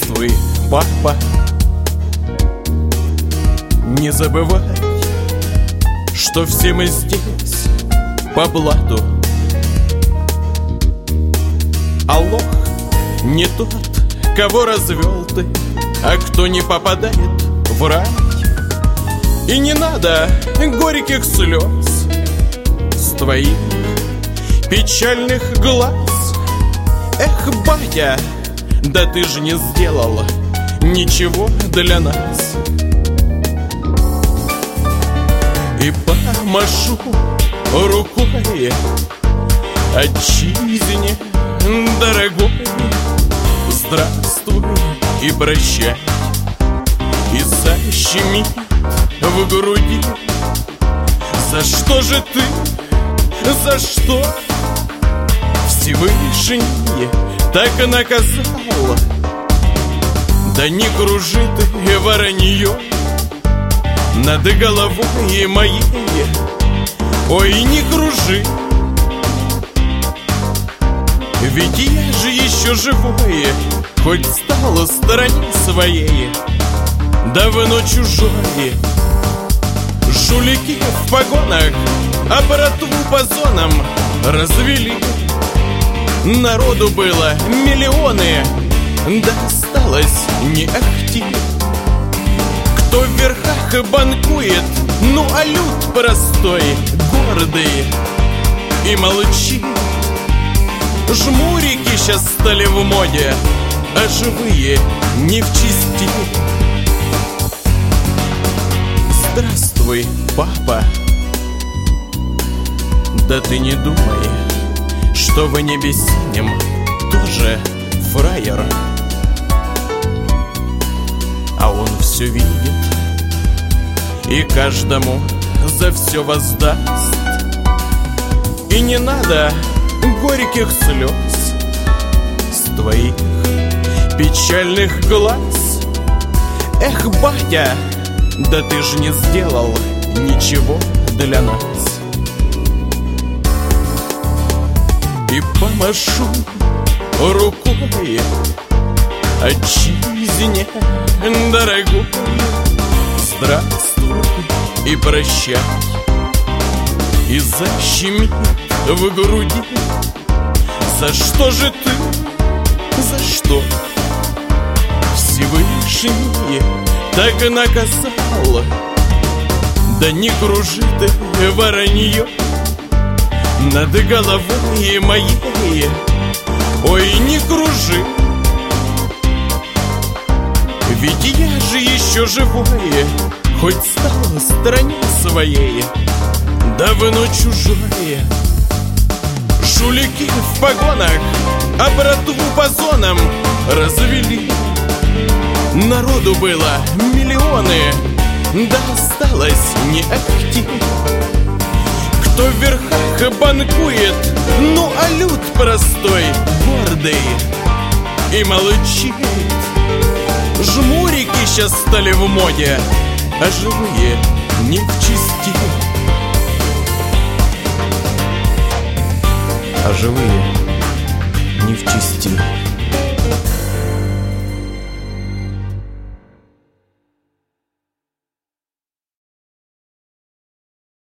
Здравствуй, папа. Не забывай, что все мы здесь по блату. Аллах не тот, кого развел ты, а кто не попадает в рай. И не надо горьких слез с твоих печальных глаз. Эх, батя, да ты же не сделал ничего для нас. И помашу рукой отчизне дорогой. Здравствуй и прощай. И защемит в груди. За что же ты, за что Всевышний так и наказал? Да не кружи ты, воронье, над головой моей. Ой, не кружи, ведь я же еще живой, хоть стал в стороне своей, давно чужой. Жулики в погонах, а братву по зонам развели. Народу было миллионы, да осталось не ахти. Кто в верхах банкует, ну а люд простой, гордый и молчит. Жмурики сейчас стали в моде, а живые не в чести. Здравствуй, папа. Да ты не думай, что в небе синем тоже фраер, а он все видит и каждому за все воздаст. И не надо горьких слез с твоих печальных глаз. Эх, батя, да ты же не сделал ничего для нас. И помашу рукой отчизне дорогой. Здравствуй и прощай. И защемит в груди. За что же ты, за что Всевышний так и наказал? Да не кружи ты, воронье, над головой моей. Ой, не кружи, ведь я же еще живой, хоть стал в стороне своей, давно чужой. Жулики в погонах, а братву по зонам развели. Народу было миллионы, да осталось не ахти. Кто в верхах банкует, ну а люд простой, гордый и молчит. Жмурики сейчас стали в моде, а живые не в чести. А живые не в чести.